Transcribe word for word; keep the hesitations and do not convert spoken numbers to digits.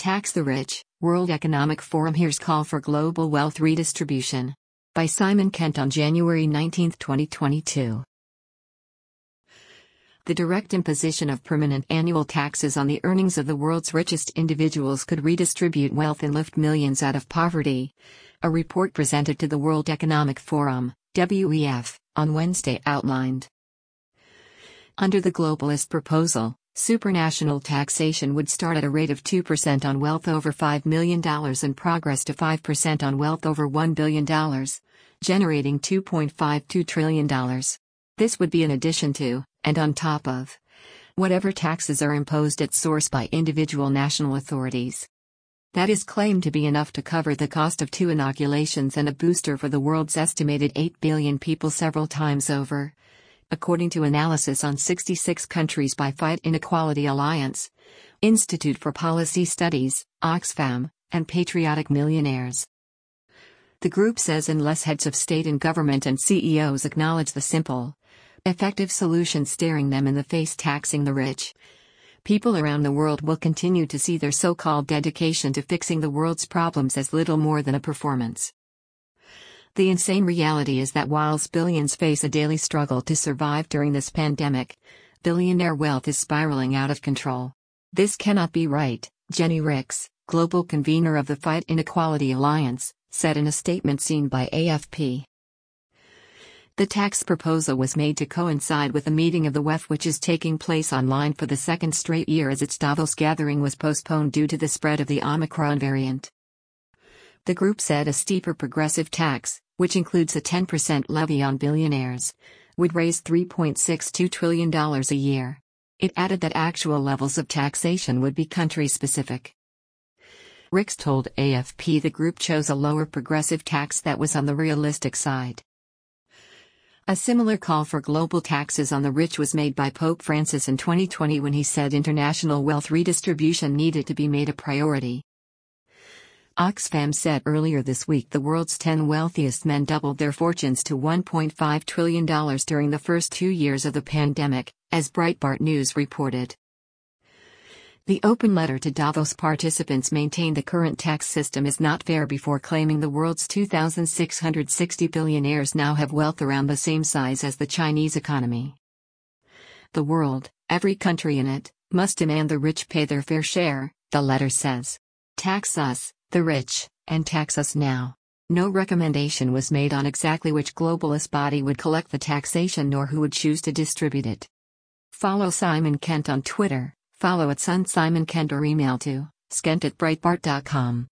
Tax the Rich, World Economic Forum hears call for global wealth redistribution. By Simon Kent on January nineteenth, twenty twenty-two. The direct imposition of permanent annual taxes on the earnings of the world's richest individuals could redistribute wealth and lift millions out of poverty. A report presented to the World Economic Forum, W E F, on Wednesday outlined. Under the globalist proposal, supranational taxation would start at a rate of two percent on wealth over five million dollars and progress to five percent on wealth over one billion dollars, generating two point five two trillion dollars. This would be in addition to, and on top of, whatever taxes are imposed at source by individual national authorities. That is claimed to be enough to cover the cost of two inoculations and a booster for the world's estimated eight billion people several times over. According to analysis on sixty-six countries by Fight Inequality Alliance, Institute for Policy Studies, Oxfam, and Patriotic Millionaires. The group says unless heads of state and government and C E Os acknowledge the simple, effective solution staring them in the face, taxing the rich, people around the world will continue to see their so-called dedication to fixing the world's problems as little more than a performance. The insane reality is that whilst billions face a daily struggle to survive during this pandemic, billionaire wealth is spiraling out of control. This cannot be right, Jenny Ricks, global convener of the Fight Inequality Alliance, said in a statement seen by A F P. The tax proposal was made to coincide with a meeting of the W E F which is taking place online for the second straight year as its Davos gathering was postponed due to the spread of the Omicron variant. The group said a steeper progressive tax, which includes a ten percent levy on billionaires, would raise three point six two trillion dollars a year. It added that actual levels of taxation would be country-specific. Ricks told A F P the group chose a lower progressive tax that was on the realistic side. A similar call for global taxes on the rich was made by Pope Francis in twenty twenty when he said international wealth redistribution needed to be made a priority. Oxfam said earlier this week the world's ten wealthiest men doubled their fortunes to one point five trillion dollars during the first two years of the pandemic, as Breitbart News reported. The open letter to Davos participants maintained the current tax system is not fair before claiming the world's two thousand six hundred sixty billionaires now have wealth around the same size as the Chinese economy. The world, every country in it, must demand the rich pay their fair share, the letter says. Tax us, the rich, and tax us now. No recommendation was made on exactly which globalist body would collect the taxation nor who would choose to distribute it. Follow Simon Kent on Twitter, follow at Sun Simon Kent or email to skent at breitbart dot com.